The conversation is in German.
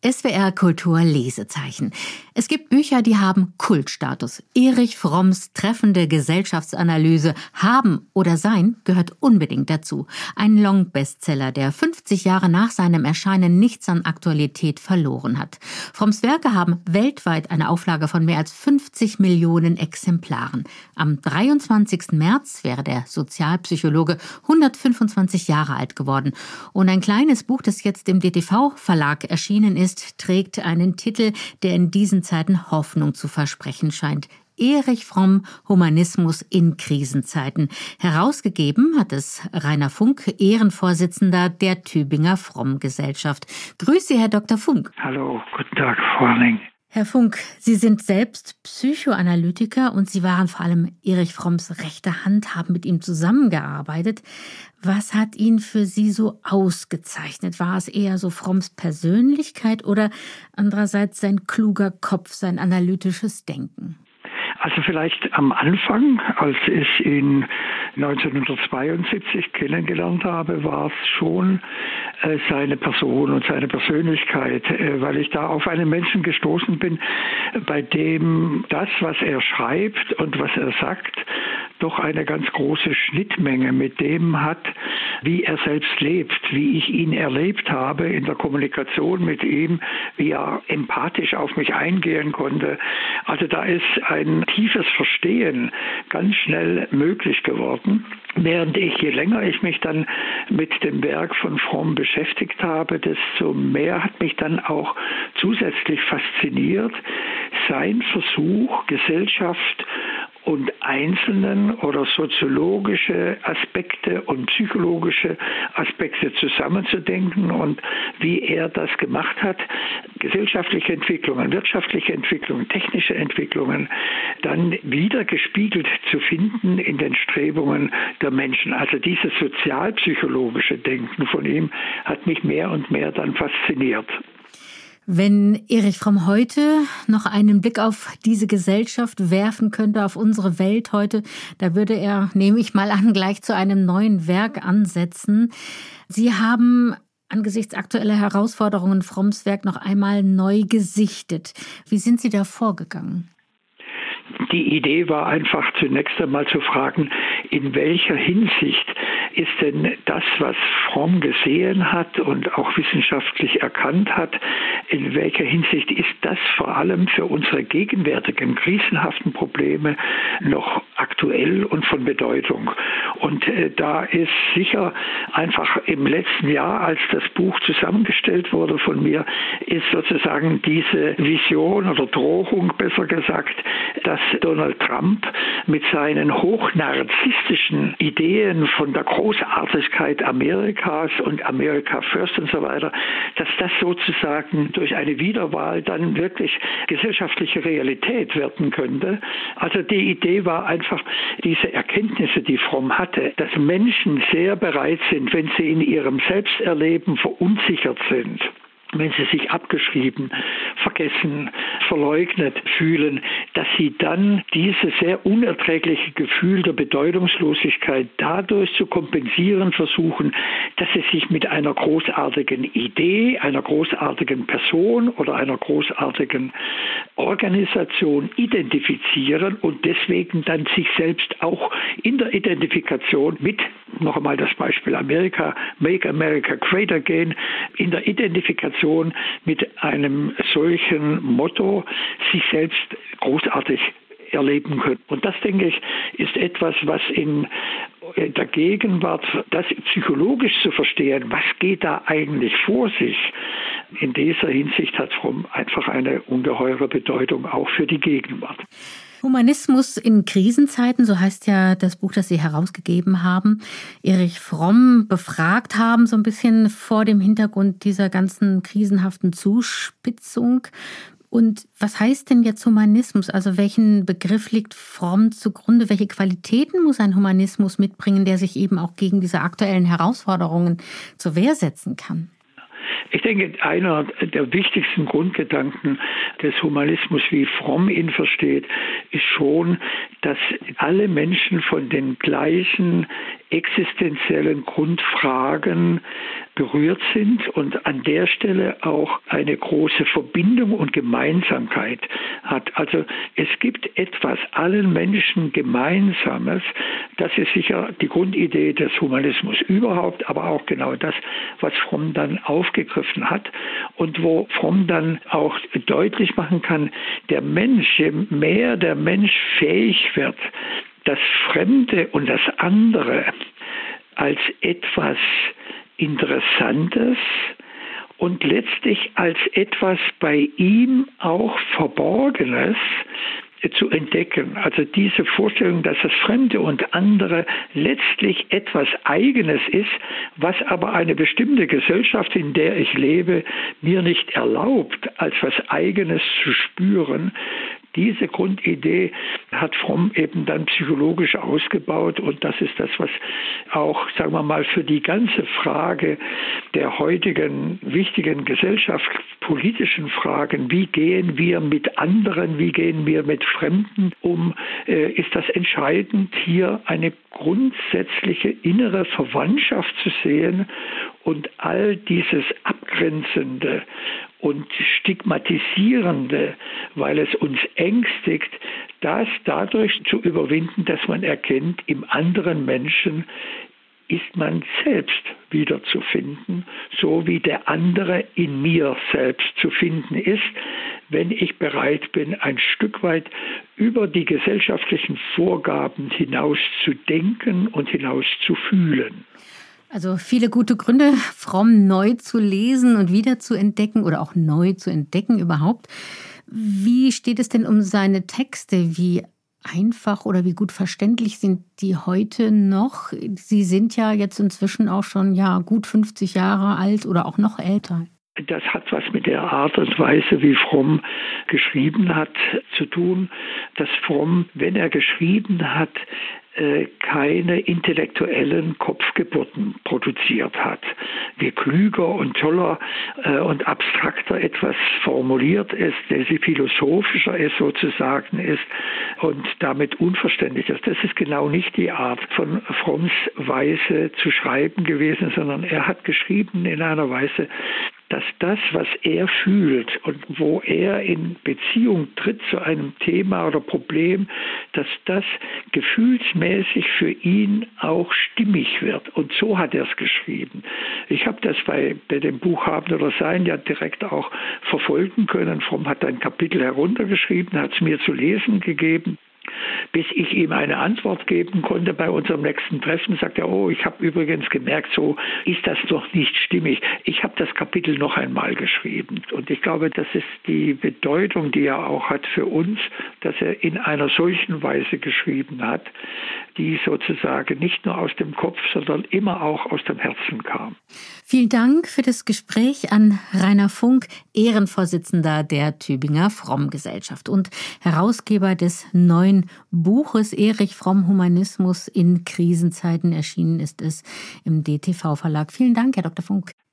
SWR Kultur Lesezeichen. Es gibt Bücher, die haben Kultstatus. Erich Fromms treffende Gesellschaftsanalyse Haben oder Sein gehört unbedingt dazu. Ein Long-Bestseller, der 50 Jahre nach seinem Erscheinen nichts an Aktualität verloren hat. Fromms Werke haben weltweit eine Auflage von mehr als 50 Millionen Exemplaren. Am 23. März wäre der Sozialpsychologe 125 Jahre alt geworden. Und ein kleines Buch, das jetzt im DTV-Verlag erschienen ist, trägt einen Titel, der in diesen Zeiten Hoffnung zu versprechen scheint. Erich Fromm, Humanismus in Krisenzeiten. Herausgegeben hat es Rainer Funk, Ehrenvorsitzender der Tübinger Fromm-Gesellschaft. Grüße Sie, Herr Dr. Funk. Hallo, guten Tag, Frau Arning. Herr Funk, Sie sind selbst Psychoanalytiker und Sie waren vor allem Erich Fromms rechte Hand, haben mit ihm zusammengearbeitet. Was hat ihn für Sie so ausgezeichnet? War es eher so Fromms Persönlichkeit oder andererseits sein kluger Kopf, sein analytisches Denken? Also vielleicht am Anfang, als ich ihn 1972 kennengelernt habe, war es schon seine Person und seine Persönlichkeit, weil ich da auf einen Menschen gestoßen bin, bei dem das, was er schreibt und was er sagt, doch eine ganz große Schnittmenge mit dem hat, wie er selbst lebt, wie ich ihn erlebt habe in der Kommunikation mit ihm, wie er empathisch auf mich eingehen konnte. Also da ist ein tiefes Verstehen ganz schnell möglich geworden. Während je länger ich mich dann mit dem Werk von Fromm beschäftigt habe, desto mehr hat mich dann auch zusätzlich fasziniert sein Versuch, Gesellschaft und einzelnen oder soziologische Aspekte und psychologische Aspekte zusammenzudenken und wie er das gemacht hat, gesellschaftliche Entwicklungen, wirtschaftliche Entwicklungen, technische Entwicklungen dann wieder gespiegelt zu finden in den Strebungen der Menschen. Also dieses sozialpsychologische Denken von ihm hat mich mehr und mehr dann fasziniert. Wenn Erich Fromm heute noch einen Blick auf diese Gesellschaft werfen könnte, auf unsere Welt heute, da würde er, nehme ich mal an, gleich zu einem neuen Werk ansetzen. Sie haben angesichts aktueller Herausforderungen Fromms Werk noch einmal neu gesichtet. Wie sind Sie da vorgegangen? Die Idee war einfach zunächst einmal zu fragen, in welcher Hinsicht ist denn das, was Fromm gesehen hat und auch wissenschaftlich erkannt hat, in welcher Hinsicht ist das vor allem für unsere gegenwärtigen krisenhaften Probleme noch aktuell und von Bedeutung. Und da ist sicher einfach im letzten Jahr, als das Buch zusammengestellt wurde von mir, ist sozusagen diese Vision oder Drohung, besser gesagt, dass Donald Trump mit seinen hochnarzisstischen Ideen von der Großartigkeit Amerikas und America First und so weiter, dass das sozusagen durch eine Wiederwahl dann wirklich gesellschaftliche Realität werden könnte. Also die Idee war einfach diese Erkenntnisse, die Fromm hatte, dass Menschen sehr bereit sind, wenn sie in ihrem Selbsterleben verunsichert sind, wenn sie sich abgeschrieben, vergessen, verleugnet fühlen, dass sie dann dieses sehr unerträgliche Gefühl der Bedeutungslosigkeit dadurch zu kompensieren versuchen, dass sie sich mit einer großartigen Idee, einer großartigen Person oder einer großartigen Organisation identifizieren und deswegen dann sich selbst auch in der Identifikation mit, noch einmal das Beispiel Amerika, Make America Great Again, in der Identifikation mit einem solchen Motto sich selbst großartig erleben können. Und das, denke ich, ist etwas, was in der Gegenwart, das psychologisch zu verstehen, was geht da eigentlich vor sich, in dieser Hinsicht hat Fromm einfach eine ungeheure Bedeutung auch für die Gegenwart. Humanismus in Krisenzeiten, so heißt ja das Buch, das Sie herausgegeben haben. Erich Fromm befragt haben, so ein bisschen vor dem Hintergrund dieser ganzen krisenhaften Zuspitzung. Und was heißt denn jetzt Humanismus? Also welchen Begriff liegt Fromm zugrunde? Welche Qualitäten muss ein Humanismus mitbringen, der sich eben auch gegen diese aktuellen Herausforderungen zur Wehr setzen kann? Ich denke, einer der wichtigsten Grundgedanken des Humanismus, wie Fromm ihn versteht, ist schon, dass alle Menschen von den gleichen existenziellen Grundfragen berührt sind und an der Stelle auch eine große Verbindung und Gemeinsamkeit hat. Also es gibt etwas allen Menschen Gemeinsames. Das ist sicher die Grundidee des Humanismus überhaupt, aber auch genau das, was Fromm dann aufgegriffen hat und wo Fromm dann auch deutlich machen kann, der Mensch, je mehr der Mensch fähig wird, das Fremde und das andere als etwas Interessantes und letztlich als etwas bei ihm auch Verborgenes zu entdecken. Also diese Vorstellung, dass das Fremde und andere letztlich etwas Eigenes ist, was aber eine bestimmte Gesellschaft, in der ich lebe, mir nicht erlaubt, als was Eigenes zu spüren. Diese Grundidee hat Fromm eben dann psychologisch ausgebaut und das ist das, was auch, sagen wir mal, für die ganze Frage der heutigen wichtigen gesellschaftspolitischen Fragen, wie gehen wir mit anderen, wie gehen wir mit Fremden um, ist das entscheidend, hier eine grundsätzliche innere Verwandtschaft zu sehen und all dieses Abgrenzende und Stigmatisierende, weil es uns ängstigt, das dadurch zu überwinden, dass man erkennt, im anderen Menschen ist man selbst wiederzufinden, so wie der andere in mir selbst zu finden ist, wenn ich bereit bin, ein Stück weit über die gesellschaftlichen Vorgaben hinaus zu denken und hinaus zu fühlen. Also viele gute Gründe, Fromm neu zu lesen und wieder zu entdecken oder auch neu zu entdecken überhaupt. Wie steht es denn um seine Texte? Wie einfach oder wie gut verständlich sind die heute noch? Sie sind ja jetzt inzwischen auch schon gut 50 Jahre alt oder auch noch älter. Das hat was mit der Art und Weise, wie Fromm geschrieben hat, zu tun, dass Fromm, wenn er geschrieben hat, keine intellektuellen Kopfgeburten produziert hat. Je klüger und toller und abstrakter etwas formuliert ist, je philosophischer es sozusagen ist und damit unverständlich ist. Das ist genau nicht die Art von Fromms Weise zu schreiben gewesen, sondern er hat geschrieben in einer Weise, dass das, was er fühlt und wo er in Beziehung tritt zu einem Thema oder Problem, dass das gefühlsmäßig für ihn auch stimmig wird. Und so hat er es geschrieben. Ich habe das bei dem Buch Haben oder Sein ja direkt auch verfolgen können. Fromm hat ein Kapitel heruntergeschrieben, hat es mir zu lesen gegeben. Bis ich ihm eine Antwort geben konnte bei unserem nächsten Treffen, sagt er, ich habe übrigens gemerkt, so ist das doch nicht stimmig. Ich habe das Kapitel noch einmal geschrieben. Und ich glaube, das ist die Bedeutung, die er auch hat für uns, dass er in einer solchen Weise geschrieben hat, die sozusagen nicht nur aus dem Kopf, sondern immer auch aus dem Herzen kam. Vielen Dank für das Gespräch an Rainer Funk, Ehrenvorsitzender der Tübinger Fromm-Gesellschaft und Herausgeber des neuen Buches Erich Fromm, Humanismus in Krisenzeiten. Erschienen ist es im DTV-Verlag. Vielen Dank, Herr Dr. Funk.